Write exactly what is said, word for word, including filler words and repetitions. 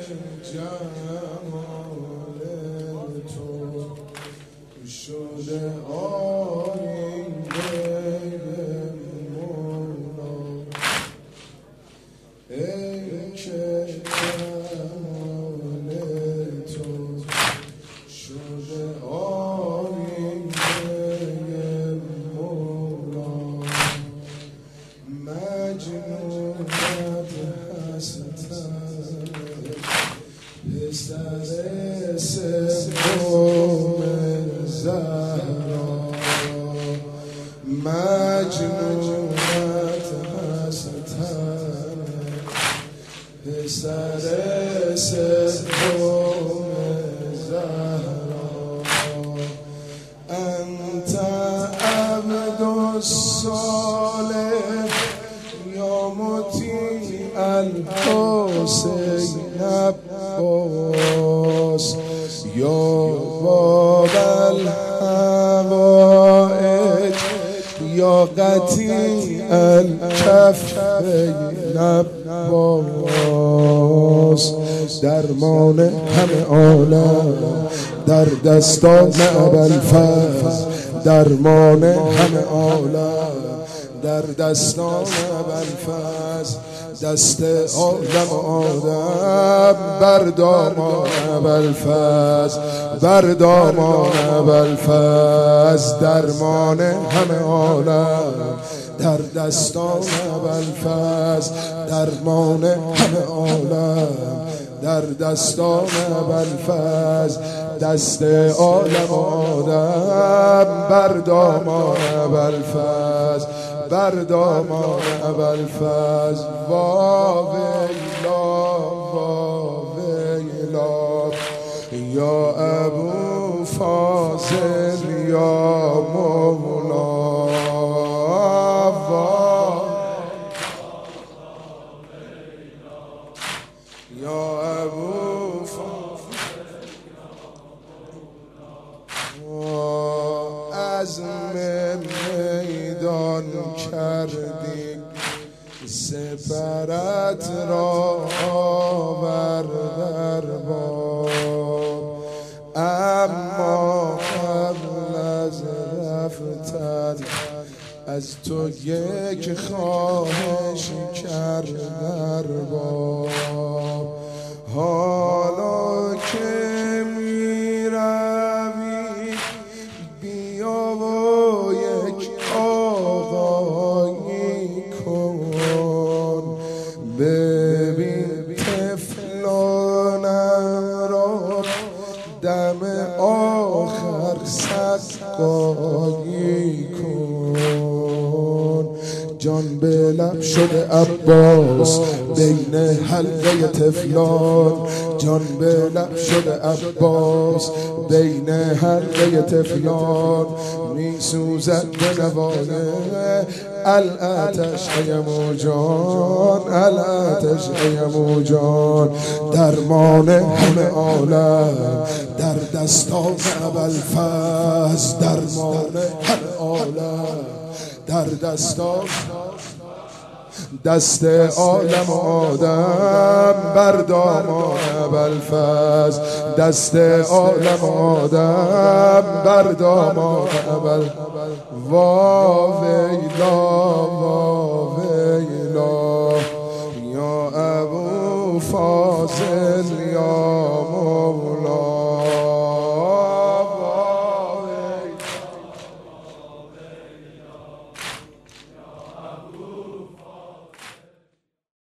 جمال تو شده آینه مولا، ای که جمال تو شده آینه مولا، مجنونت هستم پسر سوم زهرا، مجنونت هستم پسر سوم زهرا، انت عبد الصالح یا مطیع الحسین عباس، یا باب الحوائج یا قطیع الکفین عباس، درمان همه عالم در دستان ابوالفضل، درمان همه عالم در دستان ابوالفضل، دست آدم آدم بر دامان ابوالفضل، بر دامان ابوالفضل، درمان همه عالم در دستان ابوالفضل، درمان همه عالم در دستان ابوالفضل، دست عالم آدم بر دامان ابوالفضل، بر دامان ابوالفضل، وا ویلا وا ویلا یا ابو فاضل یا مولا، یا ابو فاضل عزم میدان کردی سپرت را آور در باب، اما قبل از رفتن از تو یک خواهش کرد در باب، حالا که می روی بیا و یک آقایی کن، ببین طفلانم را دم آخر سقایی کن، جان به لب شده عباس بین حلقه طفلان، جان به لب شده عباس بین حلقه طفلان، می سوزد به نوانه الاتش ای موجان، الاتش ای موجان، درمان همه عالم در دستان ابوالفضل، درمان همه عالم در دستان دست عالم آدم بر دامان ابوالفضل، دست عالم آدم بر دامان ابوالفضل، وا ویلا وا ویلا یا ابو فاضل یا